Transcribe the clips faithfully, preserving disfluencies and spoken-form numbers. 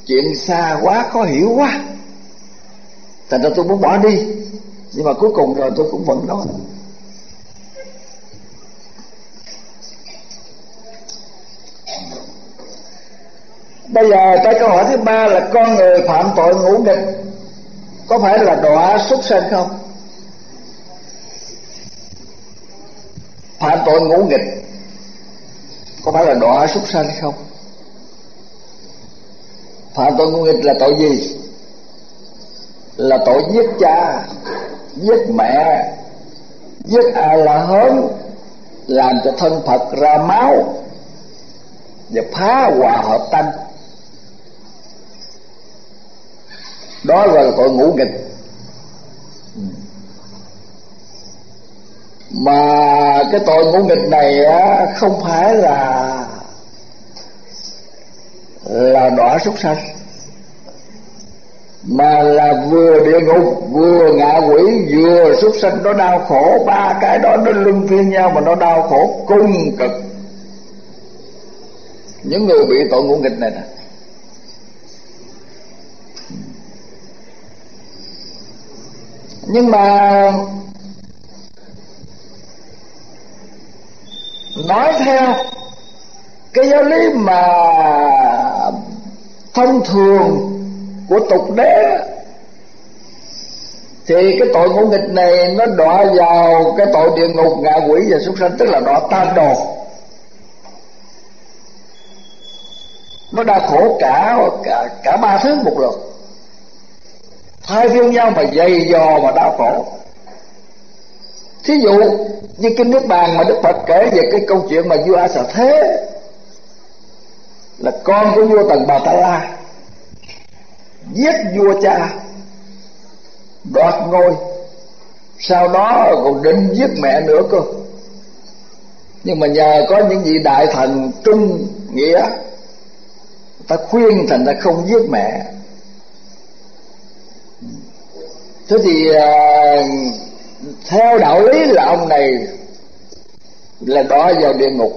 chuyện xa quá, khó hiểu quá, thành ra tôi muốn bỏ đi. Nhưng mà cuối cùng rồi tôi cũng vẫn nói. Bây giờ tới câu hỏi thứ ba là con người phạm tội ngũ nghịch có phải là đọa súc sanh không? Phạm tội ngũ nghịch có phải là đọa súc sanh không? Phạm tội ngũ nghịch là tội gì? Là tội giết cha, giết mẹ, giết ai là hớn, làm cho thân Phật ra máu và phá hòa hợp tăng. Đó gọi là tội ngũ nghịch. Mà cái tội ngũ nghịch này á, không phải là là đọa súc sanh, mà là vừa địa ngục, vừa ngạ quỷ, vừa súc sanh. Nó đau khổ, ba cái đó nó luân phiên nhau mà nó đau khổ cùng cực. Những người bị tội ngũ nghịch này nè, nhưng mà nói theo cái giáo lý mà thông thường của tục đế thì cái tội ngũ nghịch này nó đọa vào cái tội địa ngục, ngạ quỷ và súc sanh, tức là đọa tam đồ. Nó đau khổ cả cả cả ba thứ một lượt, thay phiên nhau mà dày dò mà đau khổ. Thí dụ như kinh Niết Bàn mà Đức Phật kể về cái câu chuyện mà vua A Xà Thế là con của vua Tần Bà Ta La giết vua cha, đoạt ngôi, sau đó còn định giết mẹ nữa cơ. Nhưng mà nhờ có những vị đại thần trung nghĩa, ta khuyên thành ra không giết mẹ. Thế thì uh, theo đạo lý là ông này là đọa vào địa ngục,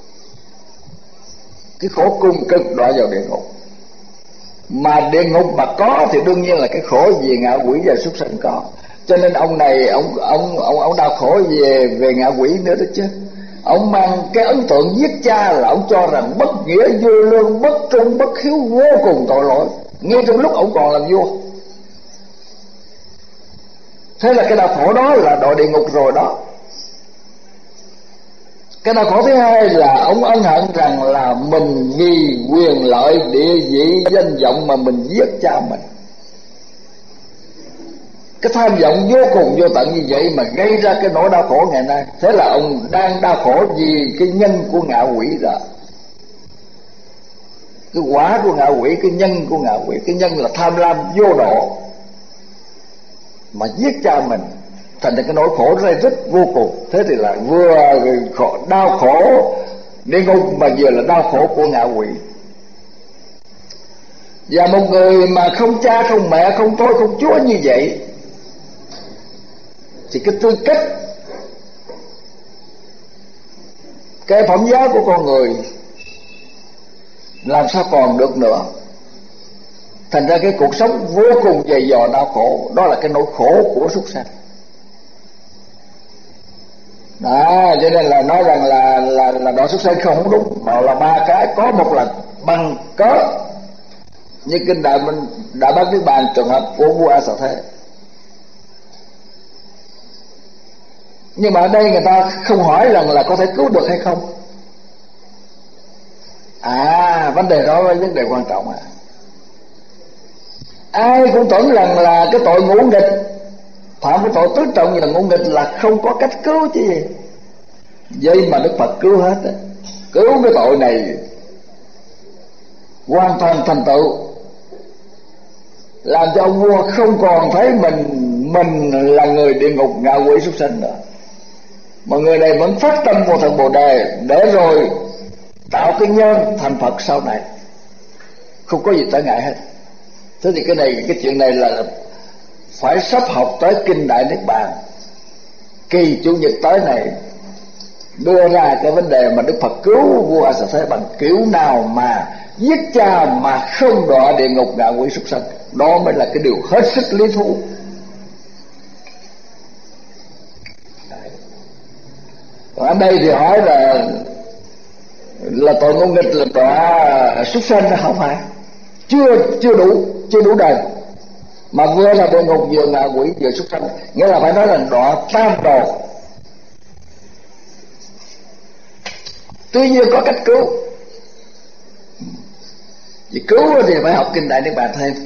cái khổ cung cực đọa vào địa ngục. Mà địa ngục mà có thì đương nhiên là cái khổ về ngạ quỷ và súc sanh có. Cho nên ông này ông ông ông ông đau khổ về về ngạ quỷ nữa đó chứ. Ông mang cái ấn tượng giết cha là ông cho rằng bất nghĩa, vô lương, bất trung, bất hiếu, vô cùng tội lỗi, ngay trong lúc ông còn làm vua. Thế là cái đau khổ đó là đọa địa ngục rồi đó. Cái đau khổ thứ hai là ông ân hận rằng là mình vì quyền lợi, địa vị, danh vọng mà mình giết cha mình. Cái tham vọng vô cùng vô tận như vậy mà gây ra cái nỗi đau khổ ngày nay. Thế là ông đang đau khổ vì cái nhân của ngạ quỷ đó. Cái quả của ngạ quỷ, cái nhân của ngạ quỷ. Cái nhân là tham lam vô độ mà giết cha mình, thành ra cái nỗi khổ rất rất vô cùng. Thế thì là vừa khổ, đau khổ địa ngục mà vừa là đau khổ của ngạ quỷ. Và một người mà không cha, không mẹ, không tôi, không chúa như vậy thì cái tư cách, cái phẩm giá của con người làm sao còn được nữa. Thành ra cái cuộc sống vô cùng dày dò đau khổ. Đó là cái nỗi khổ của súc sanh. Đó, cho nên là nói rằng là là là đọa súc sanh không đúng, mà là ba cái. Có một là bằng cớ như kinh Đại Minh Đại Bát Niết Bàn trường hợp của vua A Xà Thế. Nhưng mà ở đây người ta không hỏi rằng là có thể cứu được hay không. À, vấn đề đó là vấn đề quan trọng à. Ai cũng tưởng rằng là cái tội ngũ nghịch, phạm cái tội tứ trọng như là ngũ nghịch là không có cách cứu chứ gì. Vậy mà Đức Phật cứu hết á, cứu cái tội này hoàn toàn thành tựu, làm cho ông vua không còn thấy mình mình là người địa ngục, ngạ quỷ, súc sanh nữa, mà người này vẫn phát tâm vô thượng Bồ Đề để rồi tạo cái nhân thành Phật sau này, không có gì trở ngại hết. Thế thì cái này, cái chuyện này là phải sắp học tới kinh Đại Niết Bàn. Kỳ chủ nhật tới này đưa ra cái vấn đề mà Đức Phật cứu vua A Xà Thế bằng kiểu nào mà giết cha mà không đọa địa ngục ngạ quỷ súc sanh, đó mới là cái điều hết sức lý thú. Còn ở đây thì hỏi là là tội ngôn nghịch là đọa súc sanh, không phải, chưa chưa đủ chưa đủ đời mà vừa là địa ngục vừa ngạ quỷ vừa súc sanh, nghĩa là phải nói là đọa tam đồ. Tuy nhiên có cách cứu, vì cứu thì phải học kinh Đại Niết Bàn thêm.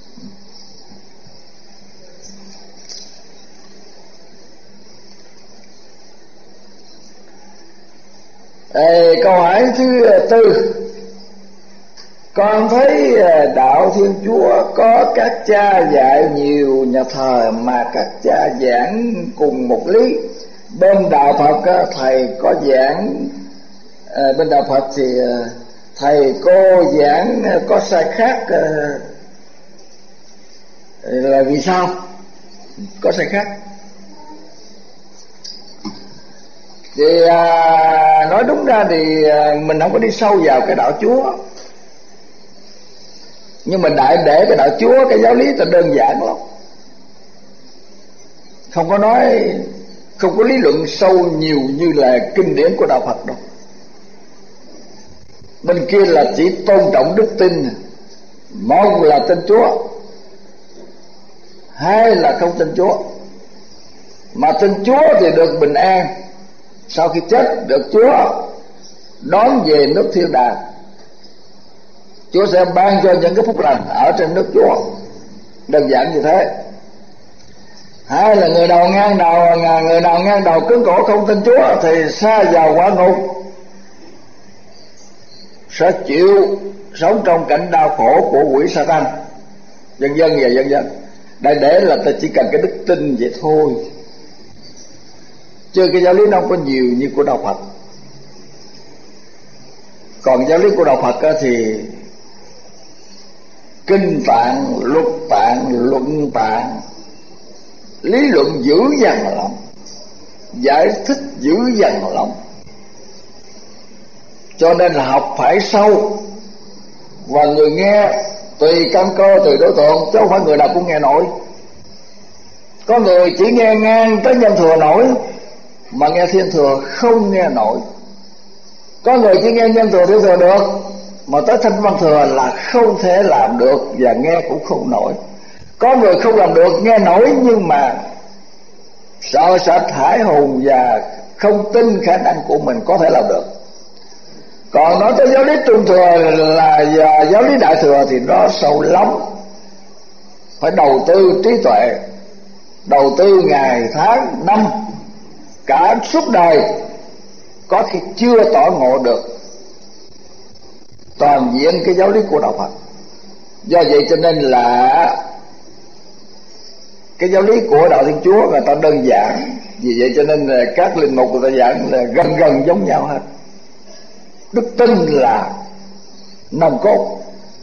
Ê, câu hỏi thứ tư: con thấy đạo Thiên Chúa có các cha dạy nhiều nhà thờ mà các cha giảng cùng một lý. Bên đạo Phật thầy có giảng, à, bên đạo Phật thì thầy cô giảng có sai khác, là vì sao có sai khác? Thì à, nói đúng ra thì à, mình không có đi sâu vào cái đạo Chúa, nhưng mà đại để cái đạo Chúa, cái giáo lý thì đơn giản lắm, không có nói, không có lý luận sâu nhiều như là kinh điển của đạo Phật đâu. Bên kia là chỉ tôn trọng đức tin, một là tin Chúa, hai là không tin Chúa. Mà tin Chúa thì được bình an, sau khi chết được Chúa đón về nước thiên đàng, Chúa sẽ ban cho những cái phúc lành ở trên nước Chúa, đơn giản như thế. Hai là người nào ngang đầu người nào ngang đầu cứng cổ không tin Chúa thì sa vào quả ngục, sẽ chịu sống trong cảnh đau khổ của quỷ Satan, vân vân và vân vân. Đây để là ta chỉ cần cái đức tin vậy thôi, chứ cái giáo lý nó không có nhiều như của đạo Phật. Còn giáo lý của đạo Phật thì kinh tạng, luật tạng, luận tạng, lý luận dữ dằn lắm, giải thích dữ dằn lắm, cho nên là học phải sâu. Và người nghe tùy căn cơ, tùy đối tượng, chứ không phải người nào cũng nghe nổi. Có người chỉ nghe ngang tới nhân thừa nổi, mà nghe thiên thừa không nghe nổi. Có người chỉ nghe nhân thừa thiên thừa được, mà tới thanh văn thừa là không thể làm được và nghe cũng không nổi. Có người không làm được, nghe nổi nhưng mà sợ sệt hãi hùng và không tin khả năng của mình có thể làm được. Còn nói tới giáo lý trung thừa là giáo lý đại thừa thì nó sâu lắm, phải đầu tư trí tuệ, đầu tư ngày tháng năm, cả suốt đời, có khi chưa tỏ ngộ được toàn diện cái giáo lý của đạo Phật. Do vậy cho nên là cái giáo lý của đạo Thiên Chúa người ta đơn giản, vì vậy cho nên là các linh mục người ta giảng là gần gần giống nhau hết. Đức tin là nòng cốt,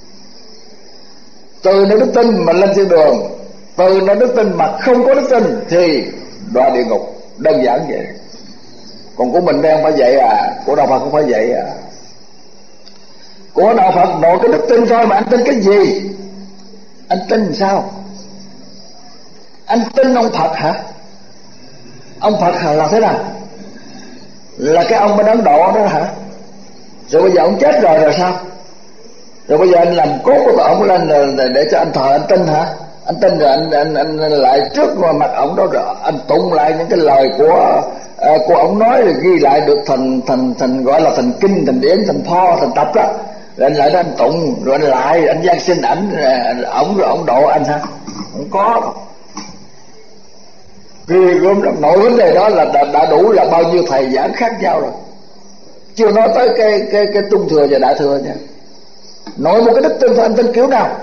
từ nơi đức tin mà lên thiên đường, từ nơi đức tin mà không có đức tin thì đọa địa ngục, đơn giản vậy. Còn của mình đây không phải vậy à, của đạo Phật không phải vậy à. Của đạo Phật nội cái đức tin thôi, mà anh tin cái gì? Anh tin sao? Anh tin ông Phật hả? Ông Phật hả là thế nào? Là cái ông bên Ấn Độ đó hả? Rồi bây giờ ông chết rồi rồi sao? Rồi bây giờ anh làm cốt của ông lên để cho anh thờ, anh tin hả? Anh tin rồi anh anh anh lại trước mặt ông đó rồi anh tụng lại những cái lời của uh, của ông nói, rồi ghi lại được thành thành thành gọi là thành kinh, thành điển, thành pho, thành tập đó. Rồi anh lại đó anh tụng, rồi anh lại anh giang xin ảnh ổng, rồi ông độ anh hả? Không có. Vì nội vấn đề đó là đã, đã đủ là bao nhiêu thầy giảng khác nhau rồi, chưa nói tới cái cái cái trung thừa và đại thừa nha. Nội một cái đức tin thôi, anh tin kiểu nào?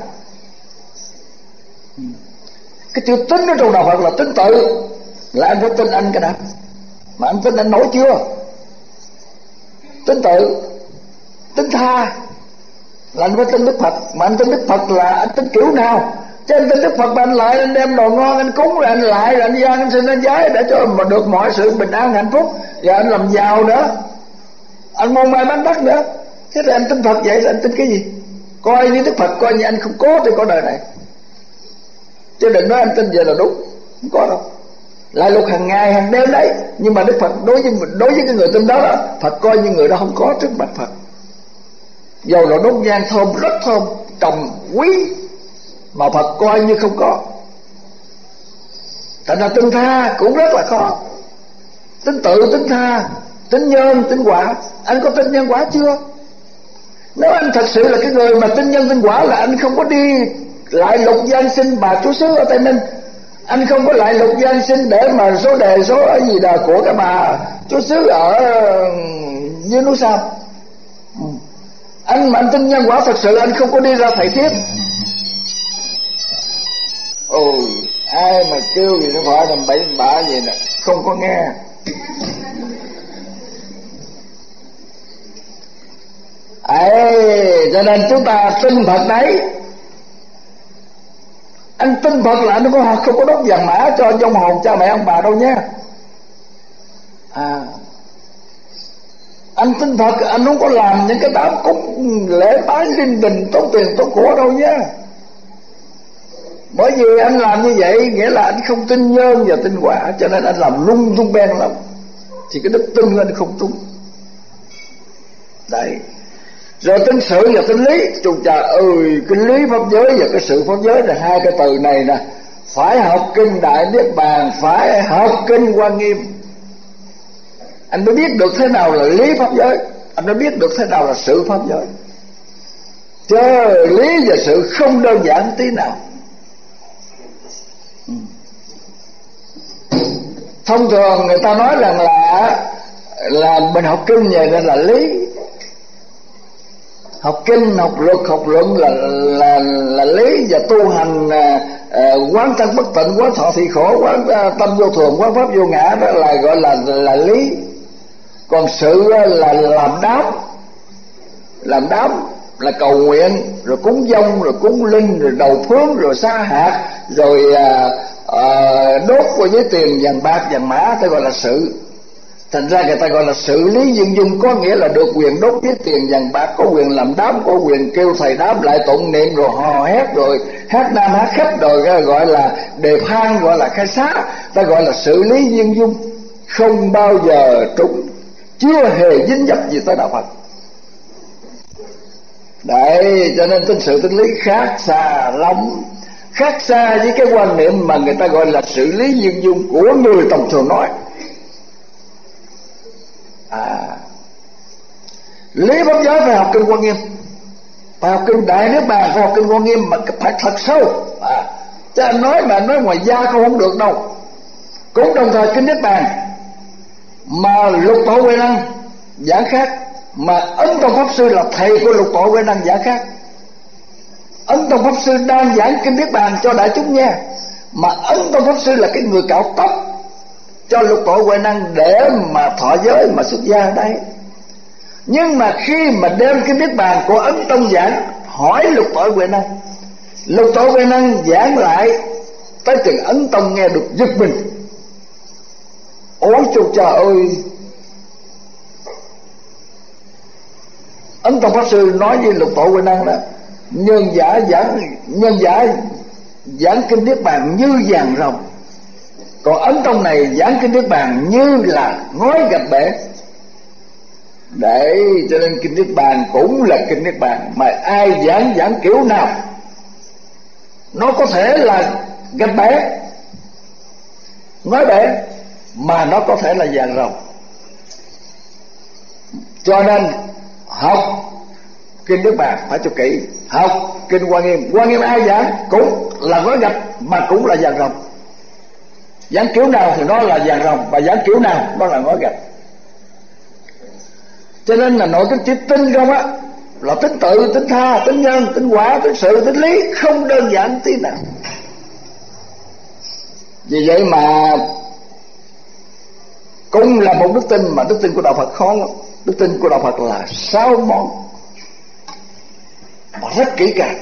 Cái chữ tính ở trong đạo Phật là tính tự, là anh phải tin anh cái nào. Mà anh tin anh nổi chưa? Tính tự, tính tha là anh phải tin Đức Phật. Mà anh tin Đức Phật là anh tin kiểu nào? Chứ anh tin Đức Phật mà anh lại anh đem đồ ngon anh cúng, rồi anh lại rồi anh gian anh xin anh giái để cho mà được mọi sự bình an hạnh phúc, và anh làm giàu nữa, anh mua may bán đắt nữa. Thế thì anh tin Phật vậy là anh tin cái gì? Coi như Đức Phật coi như anh không có trên cõi đời này, chứ đừng nói anh tin vậy là đúng, không có đâu. Lại lục hàng ngày hàng đêm đấy, nhưng mà Đức Phật đối với đối với cái người tin đó, đó Phật coi như người đó không có trước mặt Phật. Dầu là đốt nhang thơm rất thơm, trồng quý, mà Phật coi như không có. Thành ra tin tha cũng rất là khó. Tin tự, tin tha, tin nhân, tin quả. Anh có tin nhân quả chưa? Nếu anh thật sự là cái người mà tin nhân tin quả, là anh không có đi lại lục gian sinh bà chú xứ ở Tây Ninh, anh không có lại lục gian sinh để mà số đề số ở gì đó của cái bà chú xứ ở dưới núi Sam. Anh mà anh tin nhân quả thật sự, anh không có đi ra thầy thiếp. Ôi, ai mà kêu gì nó phải làm bậy bạ gì nè, không có nghe. Ấy, cho nên chúng ta tin Phật đấy. Anh tin Phật là anh có không có đốt vàng mã cho vong hồn cha mẹ ông bà đâu nha. À, anh tin Phật, anh không có làm những cái đám cúng lễ bái linh đình tốn tiền tốn của đâu nhé. Bởi vì anh làm như vậy nghĩa là anh không tin nhân và tin quả, cho nên anh làm lung tung beng lắm, thì cái đức tin anh không trúng. Đấy. Rồi tin sự và tin lý. Chúng ta ơi, cái lý pháp giới và cái sự pháp giới là hai cái từ này nè, phải học kinh Đại Niết Bàn, phải học kinh Hoa Nghiêm, anh mới biết được thế nào là lý pháp giới, anh mới biết được thế nào là sự pháp giới. Chứ lý và sự không đơn giản tí nào. Thông thường người ta nói rằng là là mình học kinh vậy nên là lý, học kinh, học luật, học luận là là là lý, và tu hành uh, quán thân bất tịnh, quán thọ thị khổ, quán uh, tâm vô thường, quán pháp vô ngã, đó là gọi là là lý. Còn sự là làm đám, làm đám là cầu nguyện, rồi cúng dông, rồi cúng linh, rồi đầu phướng, rồi sa hạt, rồi uh, uh, đốt với tiền vàng bạc vàng mã, ta gọi là sự. Thành ra người ta gọi là sự lý dương dung, có nghĩa là được quyền đốt với tiền vàng bạc, có quyền làm đám, có quyền kêu thầy đám lại tụng niệm, rồi hò hét, rồi hát nam hát khách, rồi gọi là đề than, gọi là khai xá, ta gọi là sự lý dương dung, không bao giờ trúng, chưa hề dính dấp gì tới đạo Phật. Đấy, cho nên tin sự tin lý khác xa lắm, khác xa với cái quan niệm mà người ta gọi là sự lý dương dung của người tầm thường nói. À, lý pháp giới phải học kinh Hoa Nghiêm, phải học kinh Đại Niết Bàn, phải học kinh Hoa Nghiêm mà phải thật sâu. À, chứ anh nói mà nói ngoài da không không được đâu. Cũng đồng thời kinh Niết Bàn mà Lục Tổ Huệ Năng giảng khác, mà Ấn Tông Pháp Sư là thầy của Lục Tổ Huệ Năng giảng khác. Ấn Tông Pháp Sư đang giảng kinh Niết Bàn cho đại chúng nghe, mà Ấn Tông Pháp Sư là cái người cạo tóc cho Lục Tổ Huệ Năng để mà thọ giới mà xuất gia đây. Nhưng mà khi mà đem cái Niết Bàn của Ấn Tông giảng, hỏi Lục Tổ Huệ Năng, Lục Tổ Huệ Năng giảng lại tới chừng Ấn Tông nghe được giật mình. Ôi trời trời ơi, Ấn Tông Pháp Sư nói với Lục Tổ Huệ Năng đó, nhân giả giảng nhân giả giảng kinh Niết Bàn như vàng rồng, còn Ấn Tông này giảng kinh Niết Bàn như là ngói gạch bể. Đấy, cho nên kinh Niết Bàn cũng là kinh Niết Bàn, mà ai giảng giảng kiểu nào nó có thể là gạch bể, ngói bể, mà nó có thể là vàng rồng. Cho nên học kinh Niết Bàn phải cho kỹ, học kinh Hoa Nghiêm. Hoa Nghiêm ai giảng cũng là ngói gạch mà cũng là vàng rồng. Giảng kiểu nào thì nó là vàng rồng, và giảng kiểu nào nó là ngói gạch. Cho nên là nội cái chữ tin không á, là tính tự, tính tha, tính nhân, tính quả, tính sự, tính lý, không đơn giản tí nào. Vì vậy mà cũng là một đức tin, mà đức tin của đạo Phật khó lắm. Đức tin của đạo Phật là sáu món mà rất kỹ càng.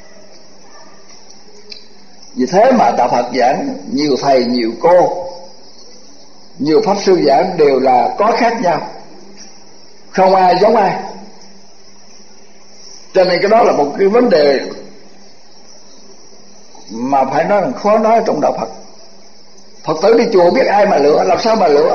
Vì thế mà đạo Phật giảng nhiều thầy nhiều cô, nhiều pháp sư giảng đều là có khác nhau, không ai giống ai. Cho nên cái đó là một cái vấn đề mà phải nói là khó nói trong đạo Phật. Phật tử đi chùa biết ai mà lựa, làm sao mà lựa?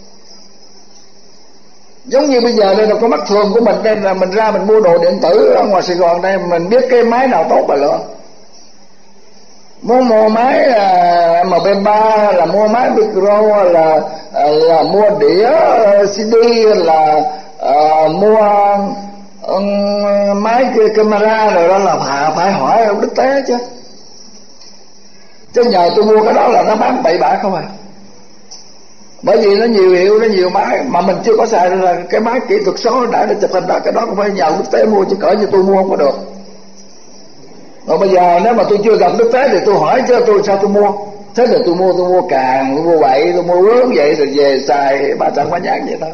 Giống như bây giờ đây là có mắt thường của mình, đây là mình ra mình mua đồ điện tử ở ngoài Sài Gòn đây, mình biết cái máy nào tốt mà lựa. Muốn mua máy em pê ba, là mua máy micro, là là mua đĩa xê đê, là uh, mua um, máy camera rồi đó là phải, phải hỏi ông Đức Tế chứ. Chứ nhờ tôi mua cái đó là nó bán bậy bạ không à. Bởi vì nó nhiều hiệu, nó nhiều máy mà mình chưa có xài ra cái máy kỹ thuật số đã để chụp hình đó, cái đó cũng phải nhờ Đức Tế mua, chứ cỡ như tôi mua không có được. Rồi bây giờ nếu mà tôi chưa gặp Đức Tế thì tôi hỏi chứ tôi sao tôi mua. Thế là tôi mua, tôi mua càng, tôi mua bậy, tôi mua ướn vậy rồi về xài ba trăm ba nhãn vậy thôi.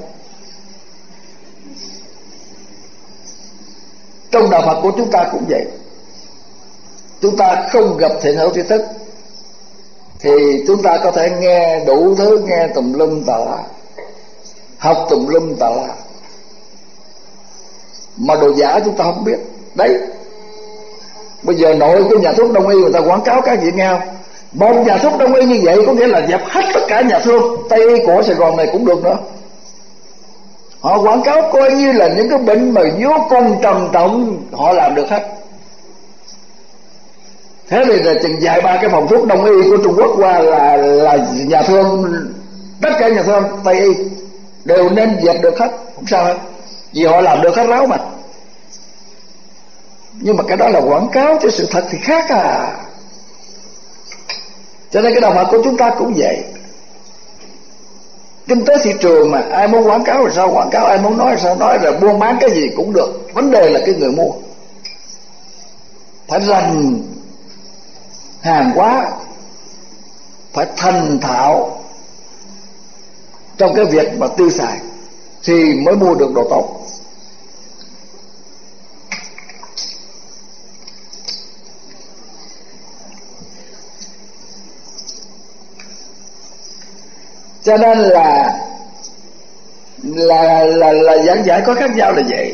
Trong đạo Phật của chúng ta cũng vậy. Chúng ta không gặp thiện hữu tri thức thì chúng ta có thể nghe đủ thứ, nghe tùm lum tà la, học tùm lum tà la, mà đồ giả chúng ta không biết. Đấy, bây giờ nội cái nhà thuốc đông y người ta quảng cáo các vị nghe không? Một nhà thuốc đông y như vậy có nghĩa là dẹp hết tất cả nhà thuốc Tây y của Sài Gòn này cũng được nữa. Họ quảng cáo coi như là những cái bệnh mà vô cùng trầm trọng họ làm được hết. Thế thì là chừng vài ba cái phòng thuốc đông y của Trung Quốc qua là là nhà thương, tất cả nhà thương Tây y đều nên dẹp được hết, không sao hết, vì họ làm được hết ráo mà. Nhưng mà cái đó là quảng cáo, chứ sự thật thì khác à. Cho nên cái đạo Phật của chúng ta cũng vậy. Kinh tế thị trường mà, ai muốn quảng cáo là sao quảng cáo, ai muốn nói là sao nói, là buôn bán cái gì cũng được. Vấn đề là cái người mua phải rành hàng hóa, phải thành thạo trong cái việc mà tiêu xài thì mới mua được đồ tốt. Cho nên là là là là giảng giải có khác nhau là vậy.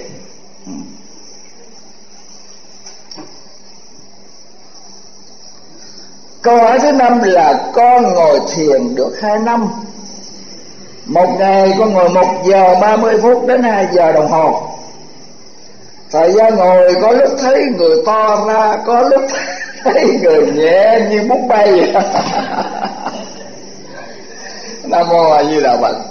Câu hỏi thứ năm là con ngồi thiền được hai năm. Một ngày con ngồi một giờ ba mươi phút đến hai giờ đồng hồ. Thời gian ngồi có lúc thấy người to ra, có lúc thấy người nhẹ như bút bay. Nam Mô A Di Đà Phật.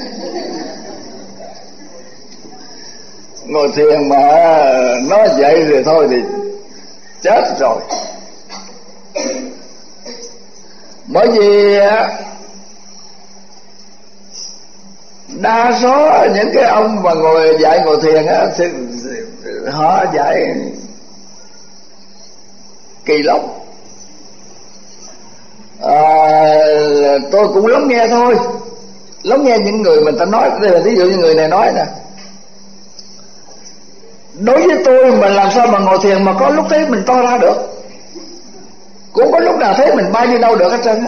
Ngồi thiền mà nói vậy thì thôi thì chết rồi. Bởi vì đa số những cái ông mà ngồi dạy ngồi thiền á thì họ dạy kỳ lắm. À, tôi cũng lắng nghe thôi, lắng nghe những người mình ta nói. Đây là ví dụ như người này nói nè: đối với tôi mà làm sao mà ngồi thiền mà có lúc thấy mình to ra được, cũng có lúc nào thấy mình bay đi đâu được hết trơn á.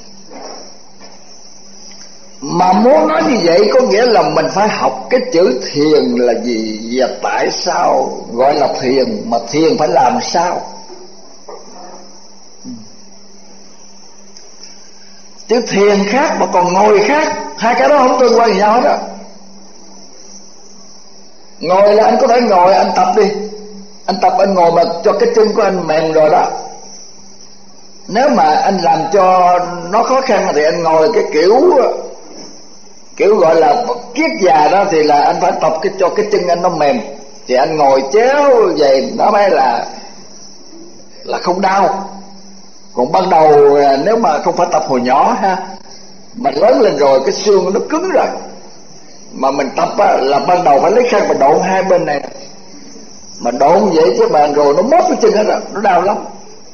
Mà muốn nói như vậy có nghĩa là mình phải học cái chữ thiền là gì và tại sao gọi là thiền, mà thiền phải làm sao. Chữ thiền khác mà còn ngồi khác, hai cái đó không tương quan gì nhau hết á. Ngồi là anh có thể ngồi anh tập đi, anh tập anh ngồi mà cho cái chân của anh mềm rồi đó. Nếu mà anh làm cho nó khó khăn thì anh ngồi cái kiểu kiểu gọi là kiết già đó, thì là anh phải tập cái cho cái chân anh nó mềm, thì anh ngồi chéo vậy nó mới là là không đau. Còn ban đầu nếu mà không phải tập hồi nhỏ ha, mà lớn lên rồi cái xương nó cứng rồi, mà mình tập á, là ban đầu phải lấy khăn mà độn hai bên này, mà độn vậy chứ mà rồi nó móp cái chân hết rồi, nó đau lắm.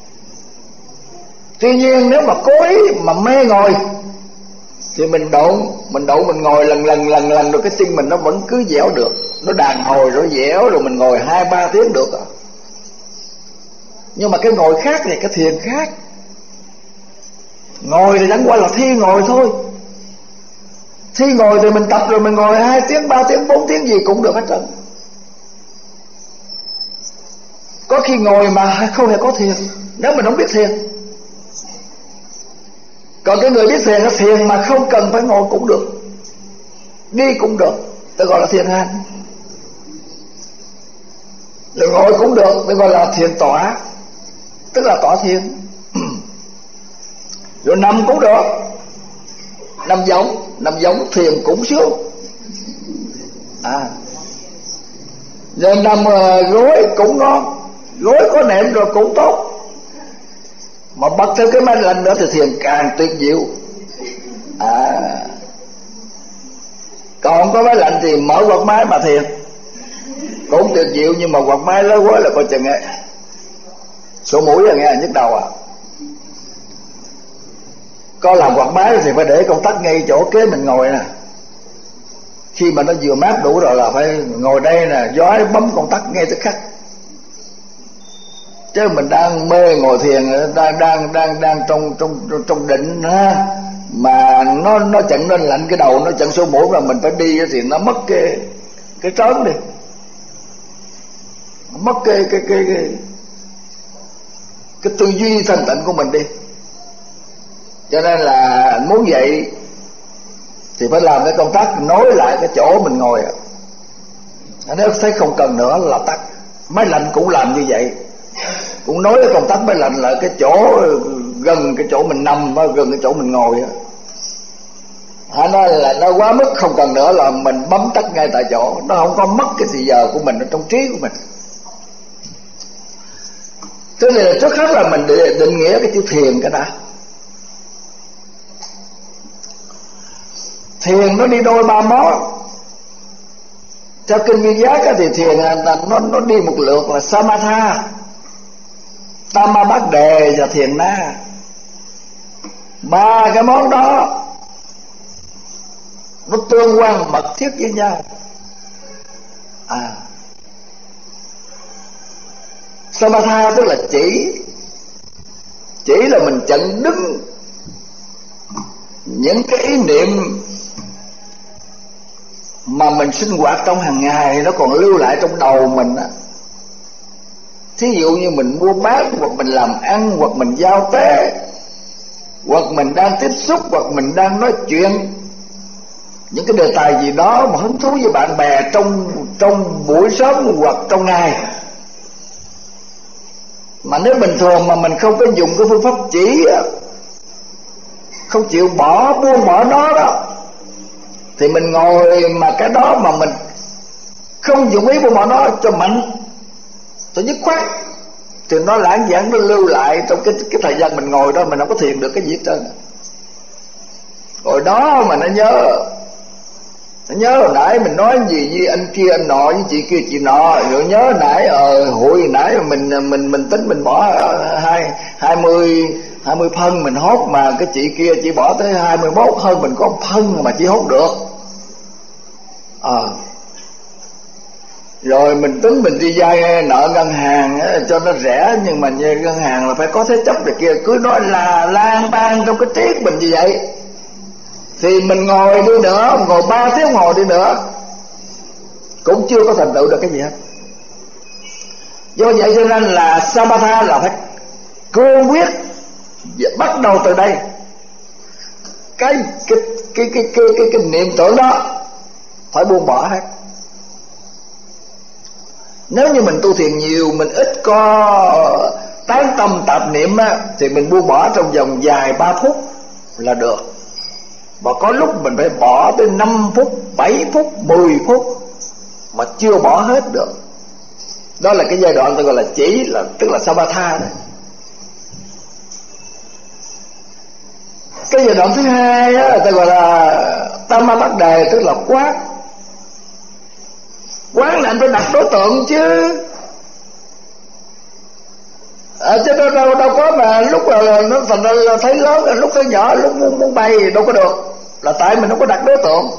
Tuy nhiên nếu mà cố ý mà mê ngồi thì mình độn, mình độn mình ngồi lần lần lần lần rồi cái chân mình nó vẫn cứ dẻo được, nó đàn hồi rồi dẻo, rồi mình ngồi hai ba tiếng được à. Nhưng mà cái ngồi khác thì cái thiền khác. Ngồi thì chẳng qua là thi ngồi thôi. Thi ngồi thì mình tập rồi mình ngồi hai tiếng, ba tiếng, bốn tiếng gì cũng được hết trơn. Có khi ngồi mà không hề có thiền, nếu mình không biết thiền. Còn cái người biết thiền, nó thiền mà không cần phải ngồi cũng được, đi cũng được, tôi gọi là thiền hành. Rồi ngồi cũng được, tôi gọi là thiền tọa, tức là tọa thiền. Rồi nằm cũng được, nằm giống, nằm giống thiền cũng sướng. À, rồi nằm uh, gối cũng ngon, gối có nệm rồi cũng tốt. Mà bắt thêm cái máy lạnh nữa thì thiền càng tuyệt diệu. À, còn có máy lạnh thì mở quạt máy mà thiền cũng tuyệt diệu, nhưng mà quạt máy lớn quá là coi chừng nghe sổ mũi là nghe nhức đầu à. Có làm quạt máy thì phải để công tắc ngay chỗ kế mình ngồi nè. Khi mà nó vừa mát đủ rồi là phải ngồi đây nè, gió bấm công tắc ngay tức khắc. Chứ mình đang mê ngồi thiền, đang đang đang đang trong trong trong định ha, mà nó nó chặn lên lạnh cái đầu, nó chặn số mũi mà mình phải đi thì nó mất cái cái trớn đi, mất cái cái cái cái, cái tư duy thanh tịnh của mình đi. Cho nên là muốn dậy thì phải làm cái công tác nối lại cái chỗ mình ngồi. Nếu thấy không cần nữa là tắt. Máy lạnh cũng làm như vậy, cũng nối cái công tắc máy lạnh lại cái chỗ gần cái chỗ mình nằm, gần cái chỗ mình ngồi. Hả, nói là nó quá mức không cần nữa là mình bấm tắt ngay tại chỗ, nó không có mất cái thời giờ của mình ở trong trí của mình. Thế này là trước hết là mình định nghĩa cái chữ thiền cái đã. Thiền nó đi đôi ba món. Theo kinh Viên Giác thì thiền nó nó đi một lượt là Samatha, Tama Bát Đề và Thiền Na. Ba cái món đó nó tương quan mật thiết với nhau. À, Samatha tức là chỉ chỉ là mình chặn đứng những cái ý niệm mà mình sinh hoạt trong hàng ngày nó còn lưu lại trong đầu mình á. Thí dụ như mình mua bán, hoặc mình làm ăn, hoặc mình giao tế, hoặc mình đang tiếp xúc, hoặc mình đang nói chuyện những cái đề tài gì đó mà hứng thú với bạn bè trong trong buổi sớm hoặc trong ngày. Mà nếu bình thường mà mình không có dùng cái phương pháp chỉ, không chịu bỏ buông bỏ nó đó, thì mình ngồi mà cái đó mà mình không dụng ý buông bỏ nó cho mạnh, cho dứt khoát, thì nó lãng giảng, nó lưu lại trong cái cái thời gian mình ngồi đó, mình không có thiền được cái gì hết trơn. Rồi đó mà nó nhớ, nó nhớ hồi nãy mình nói gì với anh kia anh nọ, với chị kia chị nọ, rồi nhớ hồi nãy ờ hội hồi nãy mình mình mình tính mình bỏ hai hai mươi hai mươi phân mình hốt, mà cái chị kia chỉ bỏ tới hai mươi mốt hơn, mình có phân mà chỉ hốt được. Ờ à. Rồi mình tính mình đi vay nợ ngân hàng cho nó rẻ, nhưng mà như ngân hàng là phải có thế chấp này kia, cứ nói là lang bang trong cái trí mình như vậy, thì mình ngồi đi nữa, ngồi ba tiếng ngồi đi nữa cũng chưa có thành tựu được cái gì hết. Do vậy cho nên là Samatha là phải cương quyết bắt đầu từ đây. Cái cái cái cái cái cái, cái niệm tưởng đó phải buông bỏ hết. Nếu như mình tu thiền nhiều, mình ít có tán tâm tạp niệm á, thì mình buông bỏ trong vòng dài ba phút là được. Và có lúc mình phải bỏ tới năm phút, bảy phút, mười phút mà chưa bỏ hết được. Đó là cái giai đoạn tôi gọi là chỉ, là tức là Samatha đấy. Cái giai đoạn thứ hai á, tôi gọi là Tama Bát Đề, tức là quán. Quán là anh phải đặt đối tượng chứ. À, chứ đâu, đâu, đâu có mà lúc là nó thành ra thấy lớn, lúc thấy nhỏ, lúc muốn, muốn bay đâu có được. Là tại mình không có đặt đối tượng.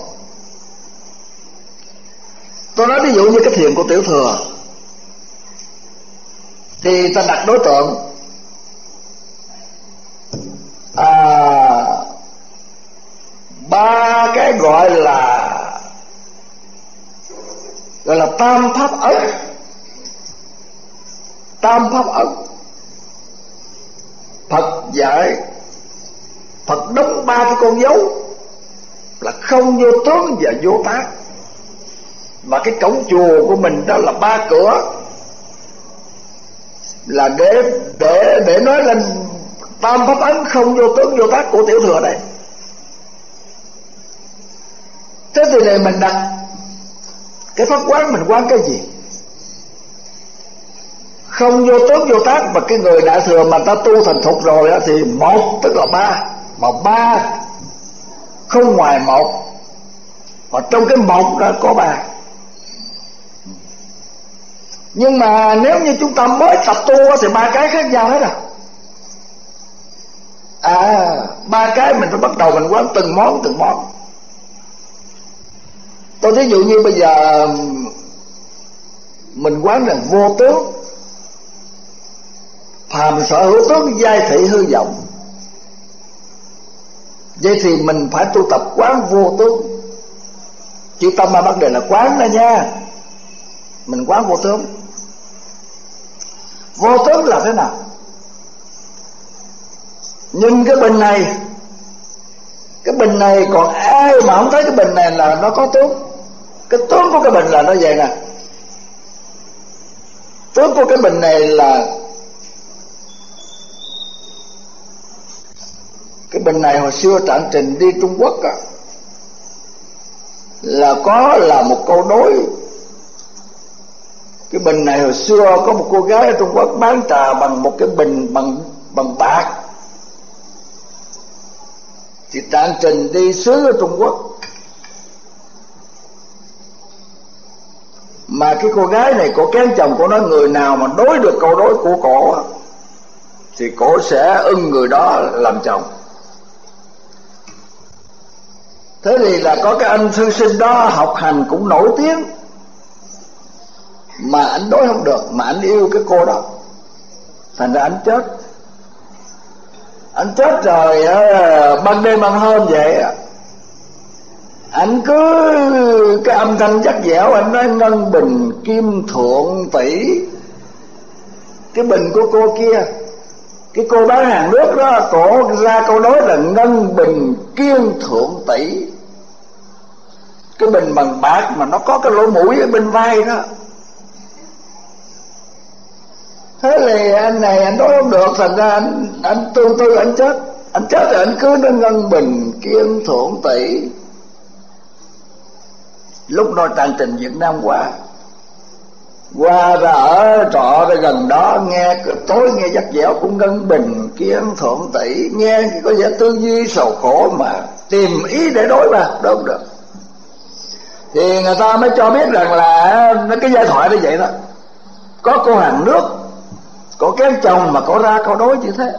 Tôi nói ví dụ như cái thiền của Tiểu Thừa, thì ta đặt đối tượng à, ba cái gọi là gọi là tam pháp ấn. tam pháp ấn. Phật dạy, Phật đóng ba cái con dấu là không, vô tướng và vô tác. Mà cái cổng chùa của mình đó là ba cửa, là để để để nói lên tam pháp ấn không vô tướng vô tác của tiểu thừa này. Thế thì này mình đặt cái pháp quán, mình quán cái gì? Không vô tướng vô tác. Mà cái người đại thừa mà ta tu thành thục rồi đó, thì một tức là ba, mà ba không ngoài một, mà trong cái một đó có ba. Nhưng mà nếu như chúng ta mới tập tu thì ba cái khác nhau hết à. À, ba cái mình phải bắt đầu mình quán từng món từng món. Tôi thí dụ như bây giờ mình quán là vô tướng, phàm sở hữu tướng, giai thị hư vọng. Vậy thì mình phải tu tập quán vô tướng. Chữ tâm mà bắt đề là quán đó nha. Mình quán vô tướng. Vô tướng là thế nào? Nhìn cái bình này, cái bình này còn ai mà không thấy cái bình này là nó có tướng. Cái tướng của cái bình là nó vậy nè. Tướng của cái bình này là cái bình này hồi xưa Trạng Trình đi Trung Quốc á, là có là một câu đối. Cái bình này hồi xưa có một cô gái ở Trung Quốc bán trà bằng một cái bình bằng bằng bạc. Thì Trạng Trình đi xứ ở Trung Quốc, mà cái cô gái này cổ kén chồng, cổ nói người nào mà đối được câu đối của cổ thì cổ sẽ ưng người đó làm chồng. Thế thì là có cái anh thư sinh đó học hành cũng nổi tiếng, mà anh đối không được, mà anh yêu cái cô đó, thành ra anh chết. Anh chết rồi ban đêm ban hôm vậy, anh cứ cái âm thanh chắc dẻo, anh nói ngân bình kim thượng tỷ. Cái bình của cô kia, cái cô bán hàng nước đó, cổ ra câu nói là ngân bình kim thượng tỷ. Cái bình bằng bạc mà nó có cái lỗ mũi ở bên vai đó. Thế thì anh này anh nói không được, thành ra anh anh tương tư anh chết. Anh chết rồi anh cứ nó ngân bình kim thượng tỷ. Lúc đó Trạng Trình Việt Nam qua qua ra ở trọ ra gần đó, nghe tối nghe dắt dẻo cũng ngân bình kim thượng tỷ, nghe có vẻ tư duy sầu khổ mà tìm ý để đối mà đối không được. Thì người ta mới cho biết rằng là cái giai thoại nó vậy đó. Có cô hàng nước, có kén chồng mà có ra câu đối như thế.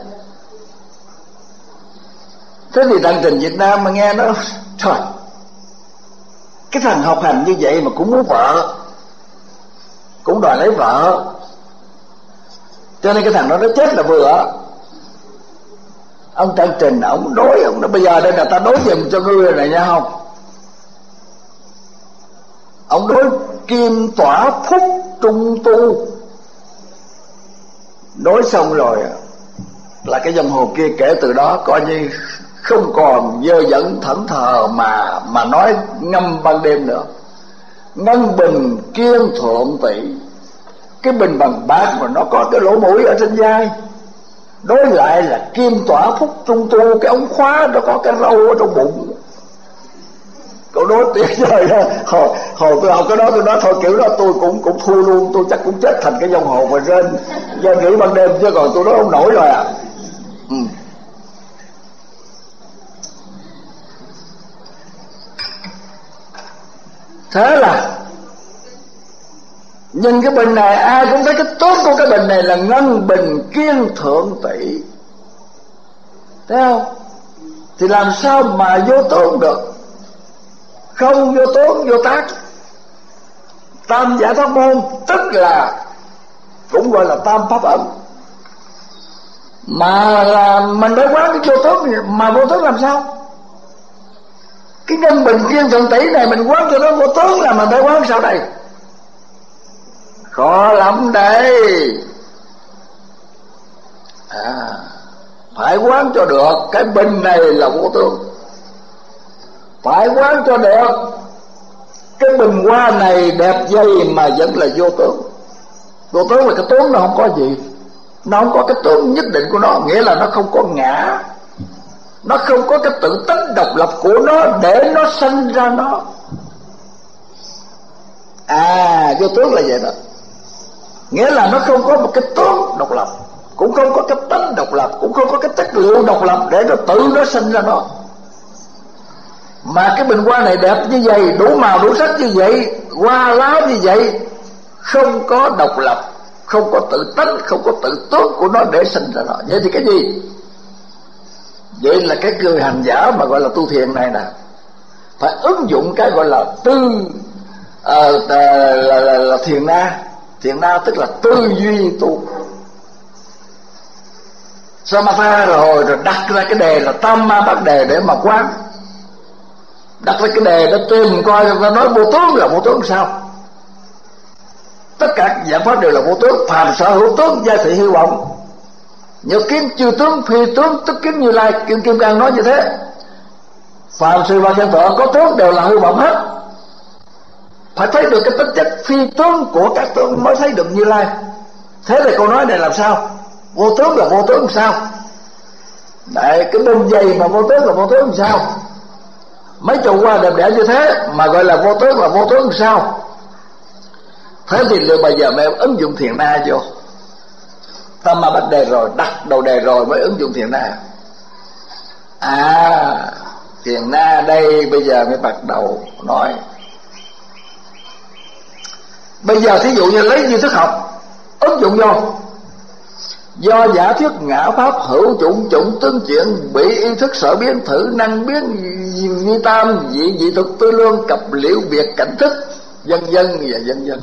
Thế thì Trạng Trình Việt Nam mà nghe nó, trời, cái thằng học hành như vậy mà cũng muốn vợ, cũng đòi lấy vợ, cho nên cái thằng đó nó chết là vừa. Ông Trạng Trình ông đối, ông nói bây giờ đây là ta đối giùm cho ngươi này nha không. Ông đối kim tỏa phúc trung tu. Đối xong rồi là cái dòng hồn kia kể từ đó coi như không còn dơ dẫn thẫn thờ mà mà nói ngâm ban đêm nữa. Ngân bình kiên thượng tỷ. Cái bình bằng bạc mà nó có cái lỗ mũi ở trên vai. Đối lại là kim tỏa phúc trung tu. Cái ống khóa nó có cái râu ở trong bụng. Cậu đối tuyệt vời đó. Hồi, hồi tôi học cái đó tôi nói thôi kiểu đó tôi cũng cũng thua luôn. Tôi chắc cũng chết thành cái dòng hồn mà rên rên rỉ ban đêm, chứ còn tôi nói không nổi rồi à. Ừ. Thế là nhìn cái bình này ai cũng thấy cái tốt của cái bình này là ngân bình kiên thượng tỷ. Thấy không? Thì làm sao mà vô tướng được? Không vô tướng vô tác. Tam giải thoát môn tức là cũng gọi là tam pháp ẩn. Mà là mình phải quán cái vô tướng, mà vô tướng làm sao? Cái ngân bình kiên thượng tỷ này mình quán cho nó vô tướng là mình phải quán sao đây? Khó lắm đây. À, phải quán cho được cái bình này là vô tướng, phải quán cho được cái bình hoa này đẹp dày mà vẫn là vô tướng. Vô tướng là cái tướng nó không có gì, nó không có cái tướng nhất định của nó, nghĩa là nó không có ngã, nó không có cái tự tánh độc lập của nó để nó sanh ra nó. À, vô tướng là vậy đó, nghĩa là nó không có một cái tướng độc lập, cũng không có cái tánh độc lập, cũng không có cái chất liệu độc lập để nó tự nó sinh ra nó. Mà cái bình hoa này đẹp như vậy, đủ màu đủ sắc như vậy, hoa lá như vậy, không có độc lập, không có tự tánh, không có tự tướng của nó để sinh ra nó. Vậy thì cái gì? Vậy là cái người hành giả mà gọi là tu thiền này nè, phải ứng dụng cái gọi là tư à, là, là, là, là thiền na. Thiền na tức là tư duy tu. Samatha rồi rồi đặt ra cái đề là tam ma bát đề để mà quán. Đặt ra cái đề đó tìm coi, nó nói vô tướng là vô tướng sao? Tất cả dạng pháp đều là vô tướng, phàm sở hữu tướng, gia thị hư vọng. Nhớ kiếm chư tướng phi tướng tức kiếm Như Lai, Kim Kim Cang nói như thế. Phàm sự và hiện tượng có tướng đều là hư vọng hết. Phải thấy được cái tính chất phi tướng của các tướng mới thấy được Như Lai. Thế thì câu nói này làm sao? Vô tướng là vô tướng làm sao? Đấy, cái bình dày mà vô tướng là vô tướng làm sao? Mấy chậu hoa đẹp đẽ như thế mà gọi là vô tướng là vô tướng làm sao? Thế thì liệu bây giờ mày ứng dụng thiền na vô. Tâm ma bát đề rồi, đặt đầu đề rồi mới ứng dụng thiền na. À, thiền na đây bây giờ mới bắt đầu nói. Bây giờ thí dụ như lấy duy thức học ứng dụng vô. Do giả thuyết ngã pháp hữu chủng chủng tương chuyển, bị ý thức sở biến thử năng biến vi tam dị dị thực tư lương cập liễu biệt cảnh thức vân vân và vân vân.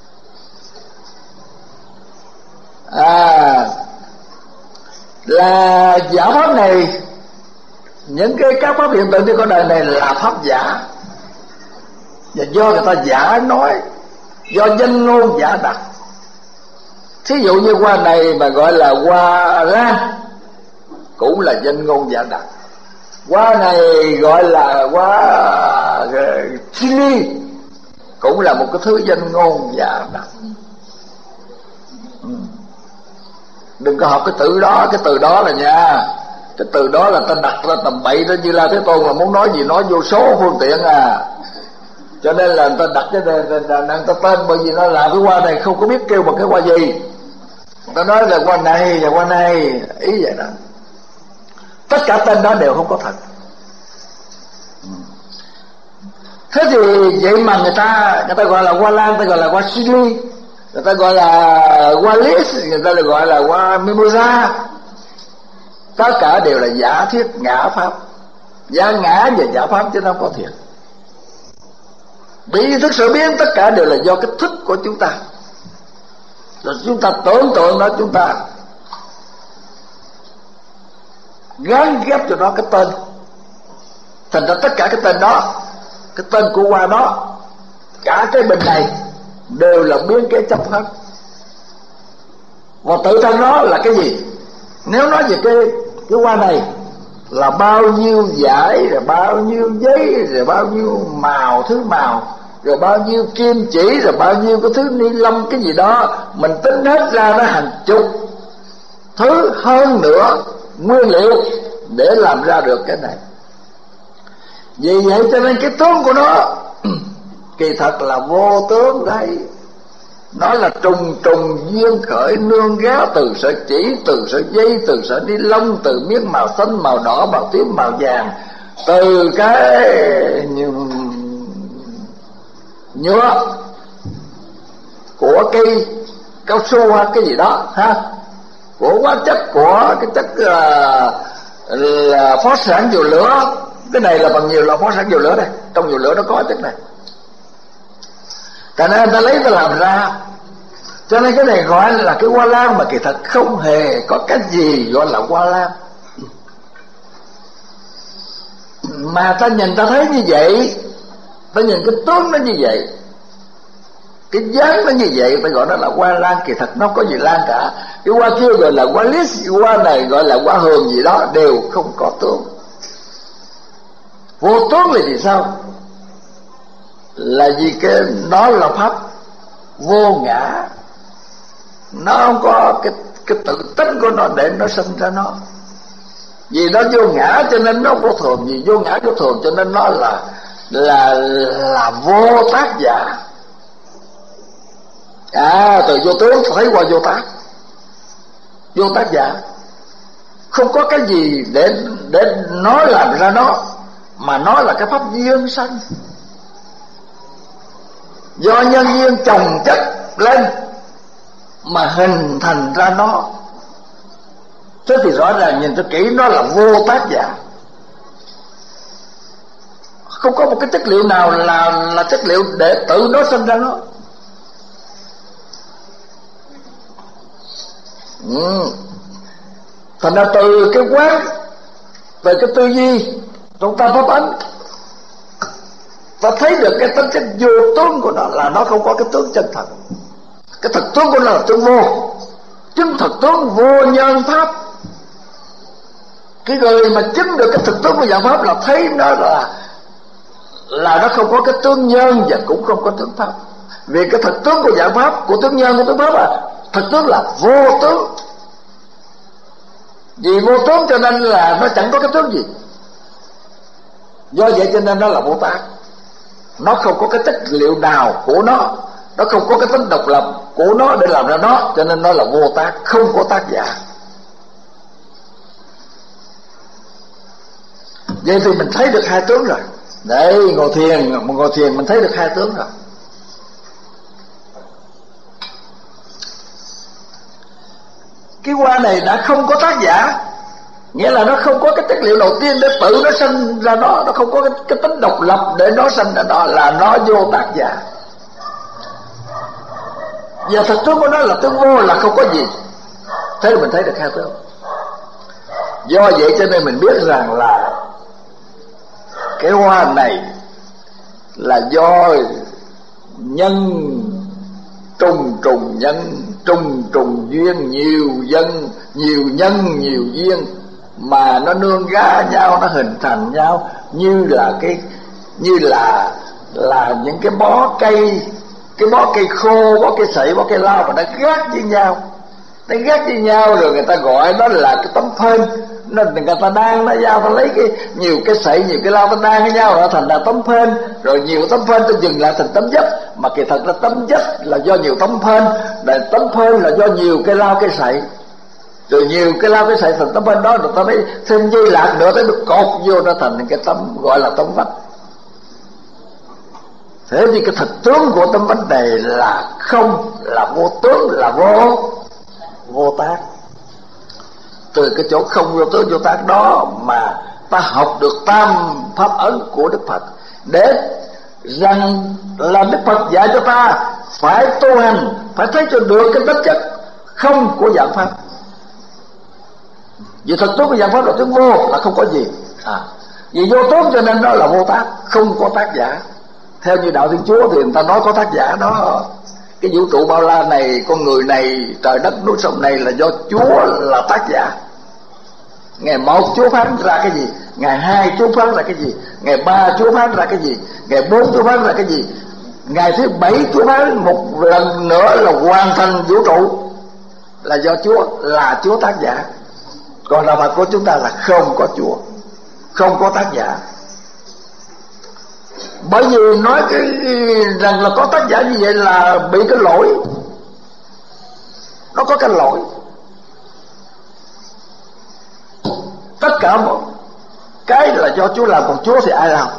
À, là giả pháp này, những cái các pháp hiện tượng trên con đời này là pháp giả, và do người ta giả nói, do danh ngôn giả đặt. Thí dụ như hoa này mà gọi là hoa lan cũng là danh ngôn giả đặt. Hoa này gọi là hoa chili cũng là một cái thứ danh ngôn giả đặt. Đừng có học cái từ đó, cái từ đó là nha, cái từ đó là ta đặt ra tầm bậy đó. Như Lai Thế Tôn là muốn nói gì nói vô số phương tiện à, cho nên là người ta đặt cái này, người ta tên, bởi vì nó là cái hoa này không có biết kêu bằng cái hoa gì, người ta nói là hoa này và hoa này, ý vậy đó. Tất cả tên đó đều không có thật. Thế thì vậy mà người ta người ta gọi là hoa lan, người ta gọi là hoa chili, người ta gọi là hoa lis, người ta gọi là hoa mimosa. Tất cả đều là giả thuyết ngã pháp, giả ngã và giả pháp chứ nó không có thiệt. Bị ý thức sở biến tất cả đều là do cái thức của chúng ta, rồi chúng ta tưởng tượng đó, chúng ta gán ghép cho nó cái tên, thành ra tất cả cái tên đó, cái tên của hoa đó, cả cái bình này đều là biến cái chấp hết. Và tự thân nó là cái gì? Nếu nói về cái cái hoa này là bao nhiêu giải, rồi bao nhiêu giấy, rồi bao nhiêu màu, thứ màu, rồi bao nhiêu kim chỉ, rồi bao nhiêu cái thứ ni lông cái gì đó, mình tính hết ra nó hàng chục thứ hơn nữa nguyên liệu để làm ra được cái này. Vì vậy cho nên cái tướng của nó kỳ thật là vô tướng đấy. Nó là trùng trùng duyên khởi, nương gáo từ sợi chỉ, từ sợi dây, từ sợi ni lông, từ miếng màu xanh, màu đỏ, màu tím, màu vàng, từ cái nhựa của cây cao su hay cái gì đó ha, của hóa chất, của cái chất là, là phó sản dầu lửa. Cái này là bằng nhiều là phó sản dầu lửa đây, trong dầu lửa nó có chất này, cho nên người ta lấy ta làm ra. Cho nên cái này gọi là cái hoa lan, mà kỳ thật không hề có cái gì gọi là hoa lan. Mà ta nhìn ta thấy như vậy, ta nhìn cái tướng nó như vậy, Cái dáng nó như vậy phải gọi nó là hoa lan, kỳ thật nó không có gì lan cả. Cái hoa kia gọi là hoa lít, hoa này gọi là hoa hường gì đó, đều không có tướng. Vô tướng là gì sao? Là vì cái nó là pháp vô ngã, nó không có cái cái tự tính của nó để nó sinh ra nó. Vì nó vô ngã cho nên nó vô thường, vì vô ngã vô thường cho nên nó là là là vô tác giả. À, từ vô tướng thấy qua vô tác, vô tác giả, không có cái gì để để nói làm ra nó, mà nó là cái pháp duyên sanh, do nhân duyên chồng chất lên mà hình thành ra nó. Thế thì rõ ràng nhìn cho kỹ nó là vô tác giả, không có một cái chất liệu nào là là chất liệu để tự nó sinh ra nó. Ừ. Thành ra từ cái quán, từ cái tư duy trong ta pháp ấn, ta thấy được cái tính chất vô tướng của nó là nó không có cái tướng chân thật. Cái thực tướng của nó là tướng vô, chứng thực tướng vô nhân pháp. Cái người mà chứng được cái thực tướng của dạng pháp là thấy nó là là nó không có cái tướng nhân và cũng không có tướng pháp. Vì cái thực tướng của dạng pháp, của tướng nhân, của tướng pháp à, thực tướng là vô tướng. Vì vô tướng cho nên là nó chẳng có cái tướng gì. Do vậy cho nên nó là vô tác. Nó không có cái chất liệu nào của nó, nó không có cái tính độc lập của nó để làm ra nó, cho nên nó là vô tác, không có tác giả. Vậy thì mình thấy được hai tướng rồi. Đấy, ngồi thiền, ngồi thiền mình thấy được hai tướng rồi. Cái hoa này đã không có tác giả, nghĩa là nó không có cái chất liệu đầu tiên để tự nó sinh ra nó, nó không có cái, cái tính độc lập để nó sinh ra nó, là nó vô tác giả. Và thực tướng của nó là tướng vô, là không có gì. Thế là mình thấy được hai tướng. Do vậy cho nên mình biết rằng là cái hoa này là do nhân trùng trùng nhân, trùng trùng duyên, nhiều dân, nhiều nhân, nhiều duyên mà nó nương gá nhau, nó hình thành nhau như là cái như là là những cái bó cây, cái bó cây khô, bó cây sậy, bó cây lao mà nó gác với nhau, nó gác với nhau rồi người ta gọi đó là cái tấm phên. Nó người ta đang nó giao, ta lấy cái nhiều cái sậy, nhiều cái lao, ta đang với nhau, nó thành là tấm phên, rồi nhiều tấm phên ta dừng lại thành tấm vách. Mà kỳ thật là tấm vách là do nhiều tấm phên, để tấm phên là do nhiều cái lao cái sậy, rồi nhiều cái lao cái sậy thành tấm phên đó, rồi ta mới thêm dây lạc nữa, tới được cột vô nó thành cái tấm gọi là tấm vách. Thế thì cái thực tướng của tấm vách này là không, là vô tướng, là vô vô tác. Từ cái chỗ không vô tướng vô tác đó mà ta học được tam pháp ấn của Đức Phật, để rằng là Đức Phật dạy cho ta phải tu hành, phải thấy cho được cái tính chất không của dạng pháp. Vì thực tướng của dạng pháp là tướng vô, là không có gì. À, vì vô tướng cho nên nó là vô tác, không có tác giả. Theo như đạo Thiên Chúa thì người ta nói có tác giả đó. Cái vũ trụ bao la này, con người này, trời đất núi sông này là do Chúa là tác giả. Ngày một Chúa phán ra cái gì, ngày hai Chúa phán ra cái gì, ngày ba Chúa phán ra cái gì, ngày bốn Chúa phán ra cái gì, ngày thứ bảy Chúa phán một lần nữa là hoàn thành vũ trụ, là do Chúa, là Chúa tác giả. Còn đạo Phật của chúng ta là không có Chúa, không có tác giả. Bởi vì nói cái rằng là có tác giả như vậy là bị cái lỗi, nó có cái lỗi. Tất cả một cái là do Chúa làm, còn Chúa thì ai làm?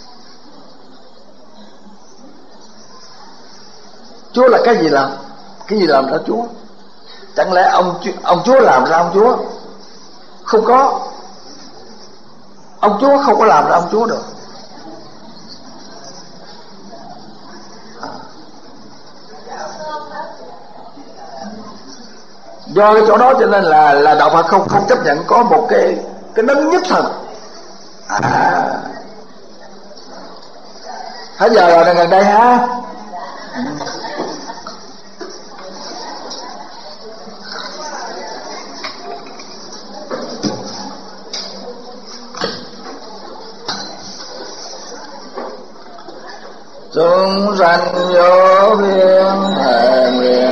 Chúa là cái gì làm? Cái gì làm ra Chúa? Chẳng lẽ ông ông Chúa làm ra ông Chúa? Không có. Ông Chúa không có làm ra ông Chúa được. Do cái chỗ đó cho nên là là đạo Phật không không chấp nhận có một cái cái đấng nhất thần. À, hết giờ rồi gần đây ha. chúng sanh vô biên thề nguyện